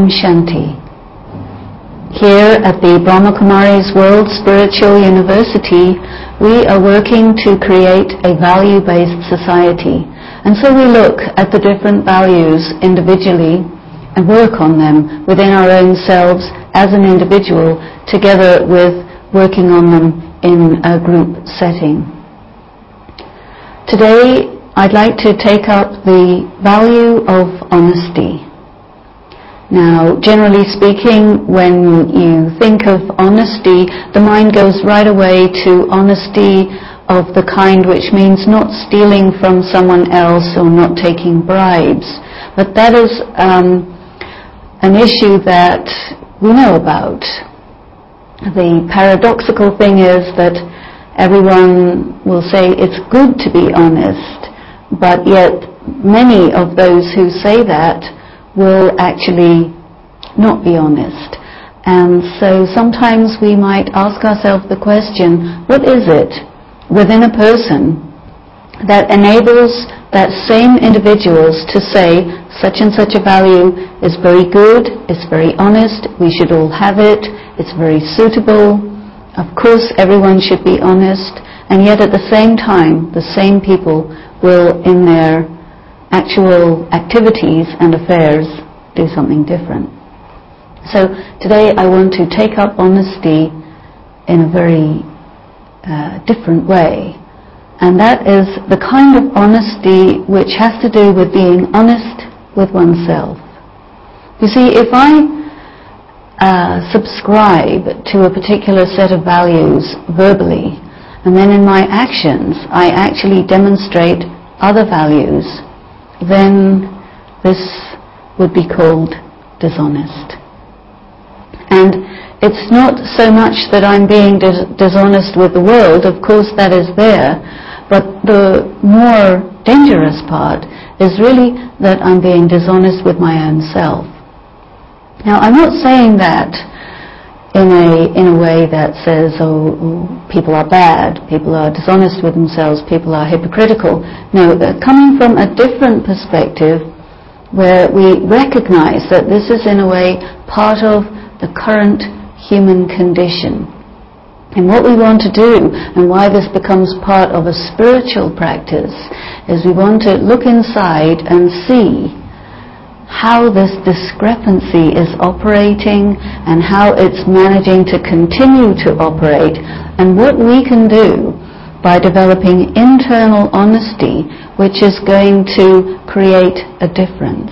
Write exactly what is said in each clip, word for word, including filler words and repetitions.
Om Shanti. Here at the Brahma Kumaris World Spiritual University, we are working to create a value-based society. And so we look at the different values individually and work on them within our own selves as an individual, together with working on them in a group setting. Today, I'd like to take up the value of honesty. Now, generally speaking, when you think of honesty, the mind goes right away to honesty of the kind which means not stealing from someone else or not taking bribes. But that is um, an issue that we know about. The paradoxical thing is that everyone will say it's good to be honest, but yet many of those who say that will actually not be honest. And so sometimes we might ask ourselves the question, what is it within a person that enables that same individuals to say such and such a value is very good, it's very honest, we should all have it, it's very suitable, of course everyone should be honest, and yet at the same time the same people will in their actual activities and affairs do something different. So today I want to take up honesty in a very uh, different way, and that is the kind of honesty which has to do with being honest with oneself. You see, if I uh, subscribe to a particular set of values verbally, and then in my actions I actually demonstrate other values, then this would be called dishonest. And it's not so much that I'm being dis- dishonest with the world, of course that is there, but the more dangerous part is really that I'm being dishonest with my own self. Now, I'm not saying that in a in a way that says, oh, oh people are bad, people are dishonest with themselves, people are hypocritical. No, uh, coming from a different perspective, where we recognize that this is in a way part of the current human condition. And what we want to do, and why this becomes part of a spiritual practice, is we want to look inside and see how this discrepancy is operating and how it's managing to continue to operate, and what we can do by developing internal honesty, which is going to create a difference.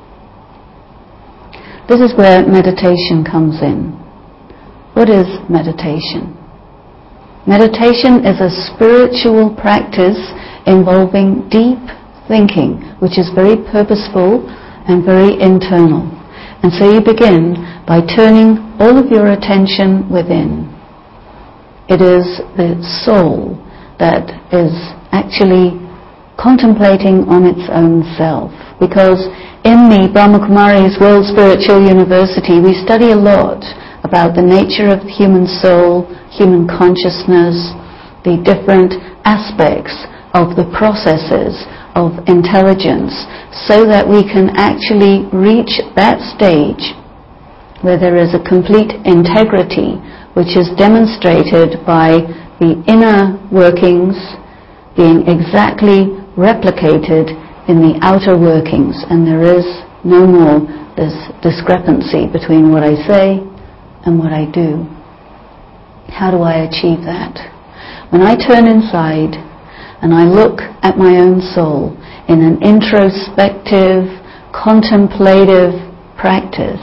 This is where meditation comes in. What is meditation? Meditation is a spiritual practice involving deep thinking, which is very purposeful and very internal. And so you begin by turning all of your attention within. It is the soul that is actually contemplating on its own self. Because in the Brahma Kumaris World Spiritual University, we study a lot about the nature of the human soul, human consciousness, the different aspects of the processes of intelligence, so that we can actually reach that stage where there is a complete integrity, which is demonstrated by the inner workings being exactly replicated in the outer workings, and there is no more this discrepancy between what I say and what I do. How do I achieve that? When I turn inside and I look at my own soul in an introspective, contemplative practice,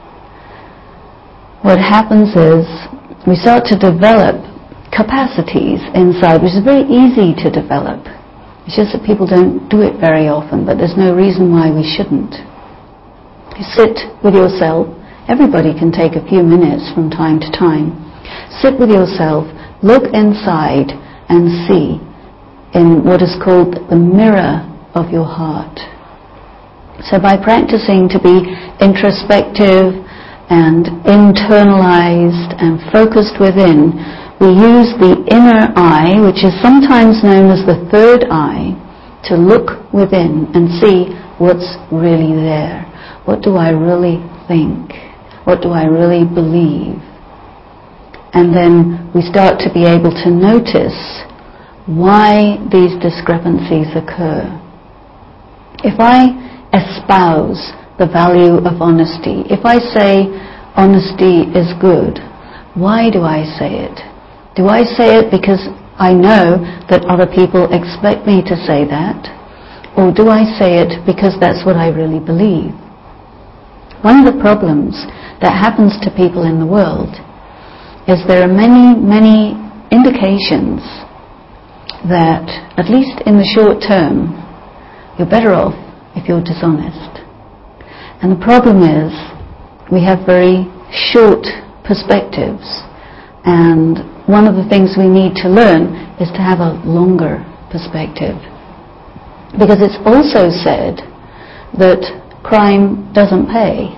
what happens is we start to develop capacities inside, which is very easy to develop. It's just that people don't do it very often, but there's no reason why we shouldn't. You sit with yourself. Everybody can take a few minutes from time to time. Sit with yourself, look inside and see in what is called the mirror of your heart. So by practicing to be introspective and internalized and focused within, we use the inner eye, which is sometimes known as the third eye, to look within and see what's really there. What do I really think? What do I really believe? And then we start to be able to notice why these discrepancies occur. If I espouse the value of honesty, if I say honesty is good, why do I say it? Do I say it because I know that other people expect me to say that? Or do I say it because that's what I really believe? One of the problems that happens to people in the world is there are many, many indications that, at least in the short term, you're better off if you're dishonest. And the problem is we have very short perspectives, and one of the things we need to learn is to have a longer perspective. Because it's also said that crime doesn't pay,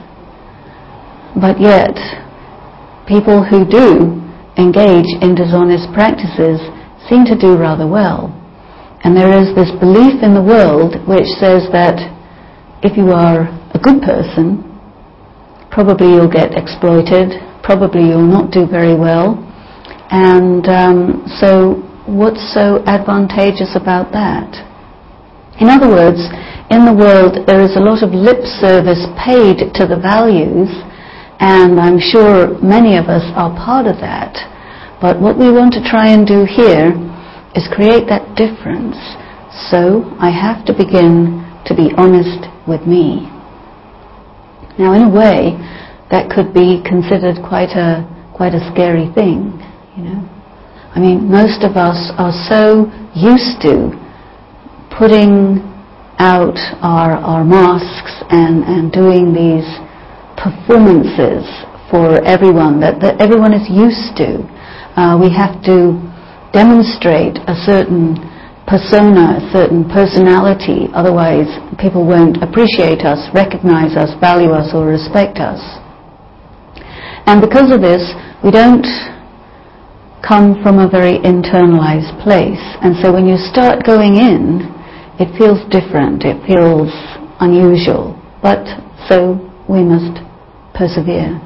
but yet people who do engage in dishonest practices seem to do rather well. And there is this belief in the world which says that if you are a good person, probably you'll get exploited, probably you'll not do very well, and um, so what's so advantageous about that? In other words, in the world there is a lot of lip service paid to the values, and I'm sure many of us are part of that. But what we want to try and do here is create that difference. So I have to begin to be honest with me. Now, in a way, that could be considered quite a quite a scary thing, you know. I mean, most of us are so used to putting out our our masks and, and doing these performances for everyone that, that everyone is used to. Uh, we have to demonstrate a certain persona, a certain personality, otherwise people won't appreciate us, recognize us, value us, or respect us. And because of this, we don't come from a very internalized place. And so when you start going in, it feels different, it feels unusual. But so we must persevere.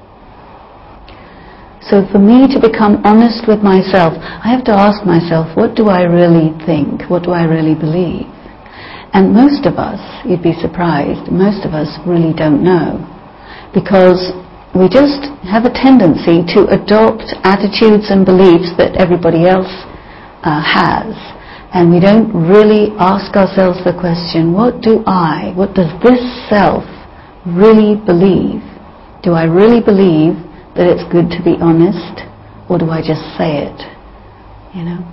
So for me to become honest with myself, I have to ask myself, what do I really think? What do I really believe? And most of us, you'd be surprised, most of us really don't know. Because we just have a tendency to adopt attitudes and beliefs that everybody else uh, has. And we don't really ask ourselves the question, what do I, what does this self really believe? Do I really believe that it's good to be honest, or do I just say it? You know?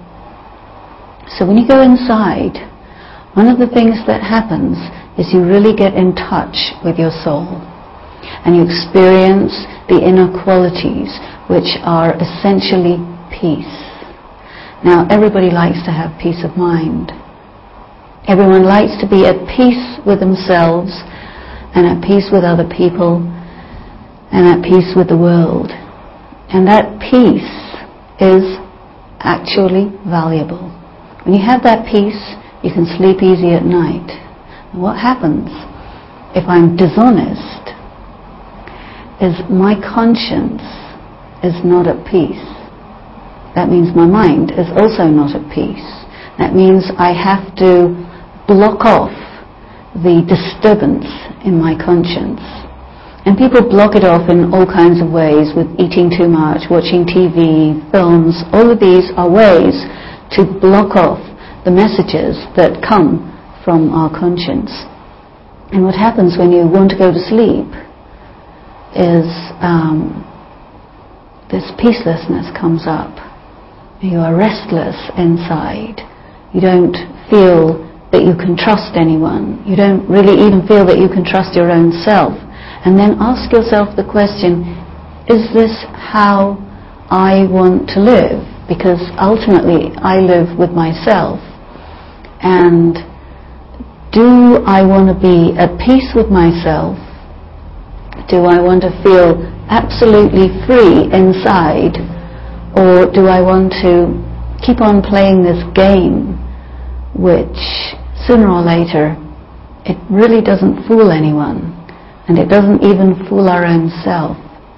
So when you go inside, one of the things that happens is you really get in touch with your soul, and you experience the inner qualities, which are essentially peace. Now, everybody likes to have peace of mind. Everyone likes to be at peace with themselves, and at peace with other people, and at peace with the world. And that peace is actually valuable. When you have that peace, you can sleep easy at night. And what happens if I'm dishonest is my conscience is not at peace. That means my mind is also not at peace. That means I have to block off the disturbance in my conscience. And people block it off in all kinds of ways, with eating too much, watching T V, films. All of these are ways to block off the messages that come from our conscience. And what happens when you want to go to sleep is um, this peacelessness comes up. You are restless inside. You don't feel that you can trust anyone. You don't really even feel that you can trust your own self. And then ask yourself the question, is this how I want to live? Because ultimately I live with myself. And do I want to be at peace with myself? Do I want to feel absolutely free inside? Or do I want to keep on playing this game, which sooner or later it really doesn't fool anyone? and it doesn't even fool our own self.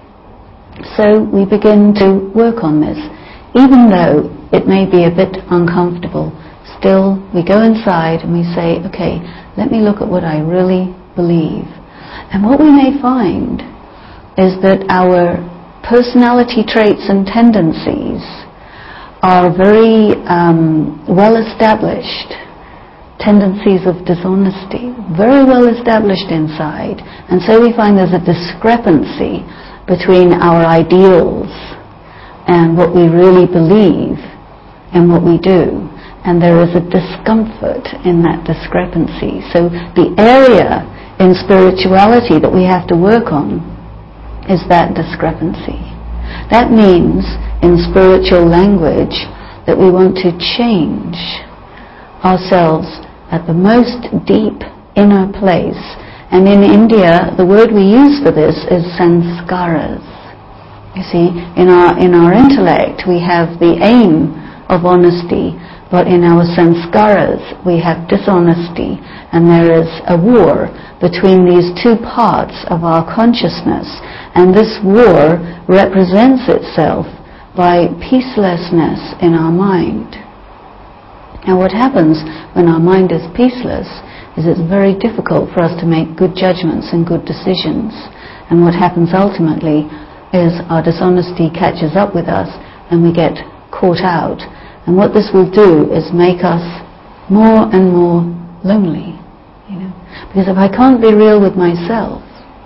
So we begin to work on this. Even though it may be a bit uncomfortable, still we go inside and we say, okay, let me look at what I really believe. And what we may find is that our personality traits and tendencies are very um, well established. Tendencies of dishonesty, very well established inside. And so we find there's a discrepancy between our ideals and what we really believe and what we do. And there is a discomfort in that discrepancy. So the area in spirituality that we have to work on is that discrepancy. That means, in spiritual language, that we want to change ourselves at the most deep inner place. And in India, the word we use for this is sanskaras. You see, in our, in our intellect, we have the aim of honesty, but in our sanskaras, we have dishonesty, and there is a war between these two parts of our consciousness, and this war represents itself by peacelessness in our mind. Now what happens when our mind is peaceless is it's very difficult for us to make good judgments and good decisions. And what happens ultimately is our dishonesty catches up with us and we get caught out. And what this will do is make us more and more lonely. You know? Because if I can't be real with myself,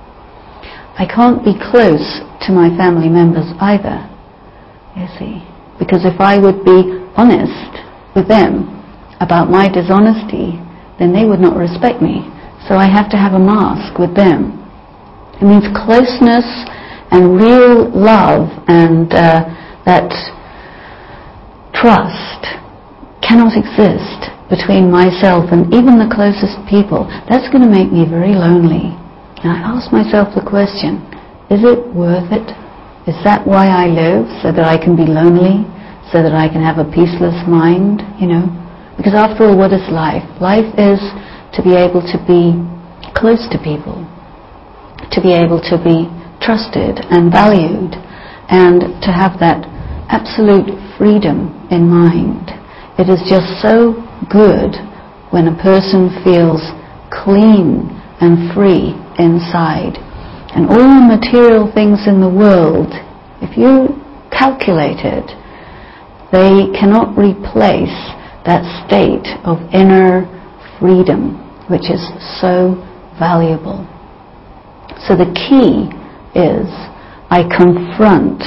I can't be close to my family members either. You see? Because if I would be honest with them about my dishonesty, then they would not respect me. So I have to have a mask with them. It means closeness and real love and uh, that trust cannot exist between myself and even the closest people. That's going to make me very lonely. And I ask myself the question, is it worth it? Is that why I live? So that I can be lonely? So that I can have a peaceless mind, you know? Because after all, what is life? Life is to be able to be close to people, to be able to be trusted and valued, and to have that absolute freedom in mind. It is just so good when a person feels clean and free inside. And all the material things in the world, if you calculate it, they cannot replace that state of inner freedom, which is so valuable. So the key is I confront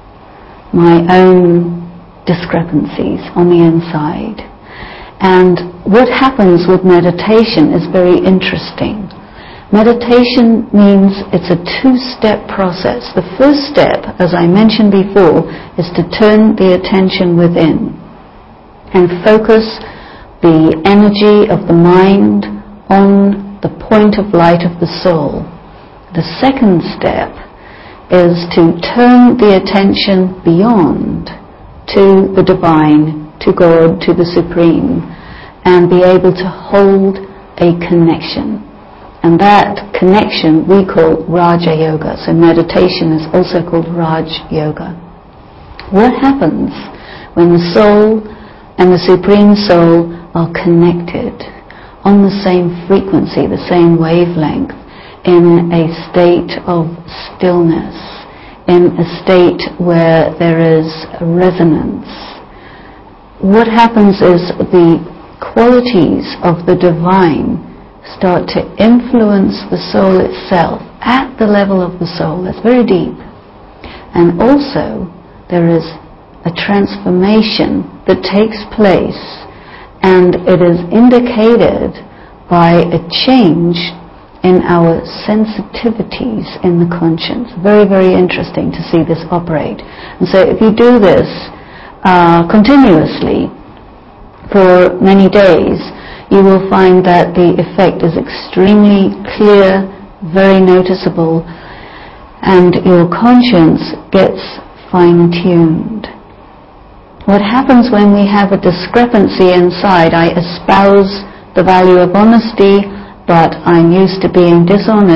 my own discrepancies on the inside. And what happens with meditation is very interesting. Meditation means it's a two-step process. The first step, as I mentioned before, is to turn the attention within and focus the energy of the mind on the point of light of the soul. The second step is to turn the attention beyond to the divine, to God, to the Supreme, and be able to hold a connection. And that connection we call Raja Yoga. So meditation is also called Raj Yoga. What happens when the soul and the Supreme Soul are connected on the same frequency, the same wavelength, in a state of stillness, in a state where there is resonance? What happens is the qualities of the divine start to influence the soul itself at the level of the soul. That's very deep. And also there is a transformation that takes place, and it is indicated by a change in our sensitivities in the conscience. Very, very interesting to see this operate. And so if you do this uh, continuously for many days, you will find that the effect is extremely clear, very noticeable, and your conscience gets fine-tuned. What happens when we have a discrepancy inside? I espouse the value of honesty, but I'm used to being dishonest,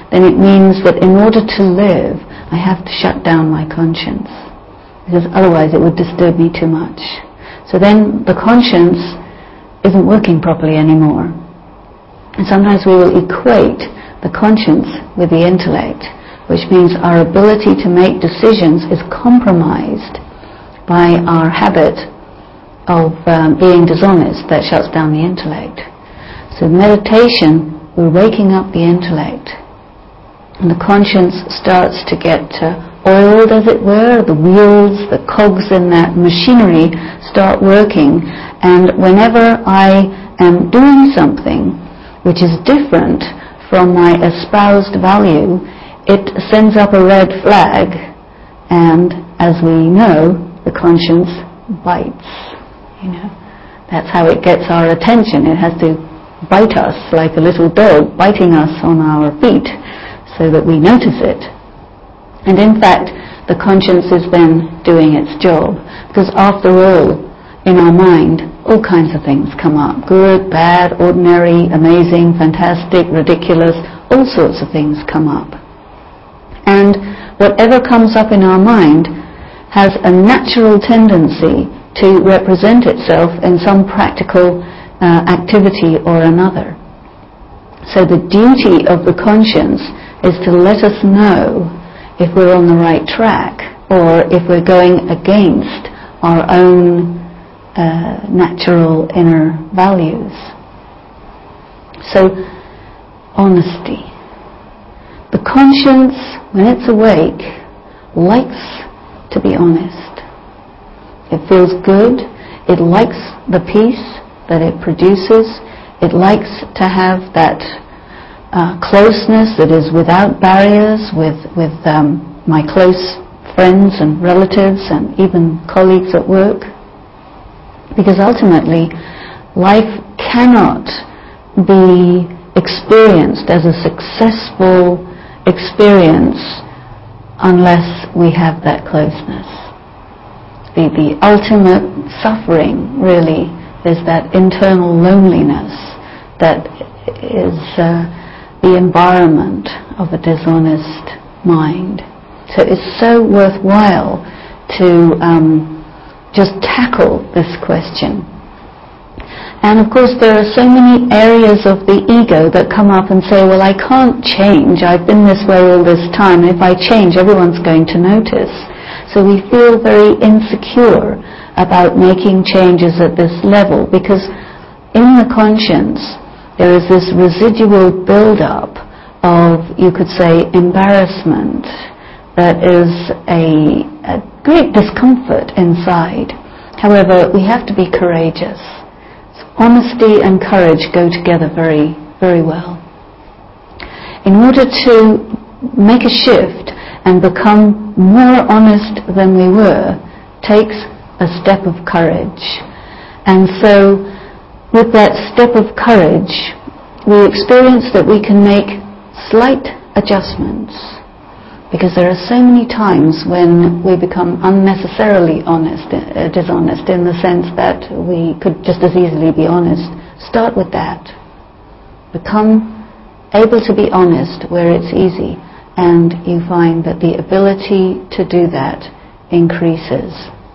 then it means that in order to live, I have to shut down my conscience, because otherwise it would disturb me too much. So then the conscience isn't working properly anymore. And sometimes we will equate the conscience with the intellect, which means our ability to make decisions is compromised by our habit of um, being dishonest that shuts down the intellect. So meditation, we're waking up the intellect, and the conscience starts to get uh, oiled, as it were. The wheels, the cogs in that machinery start working, and whenever I am doing something which is different from my espoused value, it sends up a red flag, and as we know, the conscience bites. You know, that's how it gets our attention. It has to bite us like a little dog biting us on our feet so that we notice it. And in fact, the conscience is then doing its job, because after all, in our mind, all kinds of things come up. Good, bad, ordinary, amazing, fantastic, ridiculous, all sorts of things come up. And whatever comes up in our mind has a natural tendency to represent itself in some practical uh, activity or another. So the duty of the conscience is to let us know if we're on the right track or if we're going against our own uh, natural inner values. So, honesty. The conscience, when it's awake, likes to be honest. It feels good. It likes the peace that it produces. It likes to have that uh, closeness that is without barriers with, with um, my close friends and relatives and even colleagues at work. Because ultimately, life cannot be experienced as a successful experience unless we have that closeness. The, the ultimate suffering really is that internal loneliness that is uh, the environment of a dishonest mind. So it's so worthwhile to um, just tackle this question. And of course there are so many areas of the ego that come up and say, well, I can't change, I've been this way all this time, and if I change everyone's going to notice. So we feel very insecure about making changes at this level, because in the conscience there is this residual build-up of, you could say, embarrassment that is a, a great discomfort inside. However, we have to be courageous. So honesty and courage go together very, very well. In order to make a shift and become more honest than we were, takes a step of courage. And so with that step of courage, we experience that we can make slight adjustments, because there are so many times when we become unnecessarily honest, uh, dishonest, in the sense that we could just as easily be honest. Start with that. Become able to be honest where it's easy, and you find that the ability to do that increases.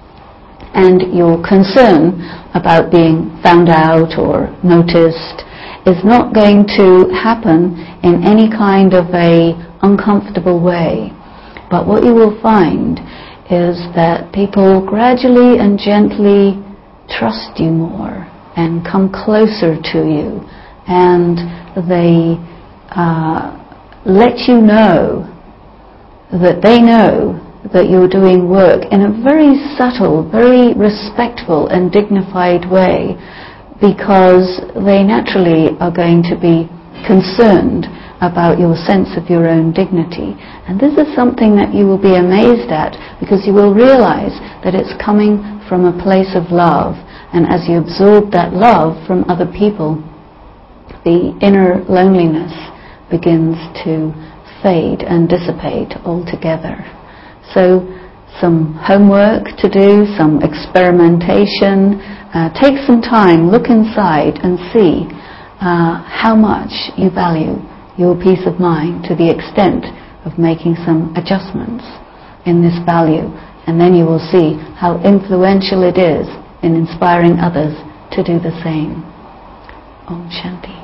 And your concern about being found out or noticed is not going to happen in any kind of a uncomfortable way. But what you will find is that people gradually and gently trust you more and come closer to you, and they uh, let you know that they know that you're doing work in a very subtle, very respectful and dignified way, because they naturally are going to be concerned about your sense of your own dignity. And this is something that you will be amazed at, because you will realize that it's coming from a place of love, and as you absorb that love from other people, the inner loneliness begins to fade and dissipate altogether. So some homework to do, some experimentation. Uh, take some time, look inside and see uh, how much you value your peace of mind to the extent of making some adjustments in this value, and then you will see how influential it is in inspiring others to do the same. Om Shanti.